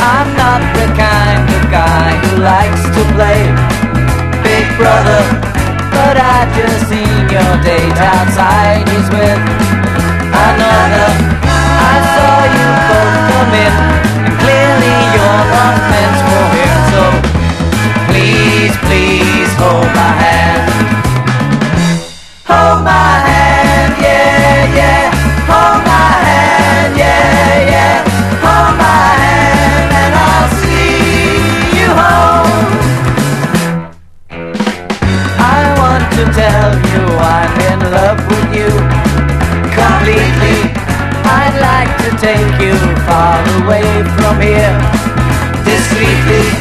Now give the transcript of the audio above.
I'm not the kind of guy who likes to play Big Brother, but I just seen your date outside. He's with another. I saw you both come in, and clearly you're not meant for him. So please, please hold my hand. Hold my hand, yeah, yeah. Hold my hand, yeah, yeah. Hold my hand and I'll see you home. I want to tell you I'm in love with you completely. I'd like to take you far away from here discreetly.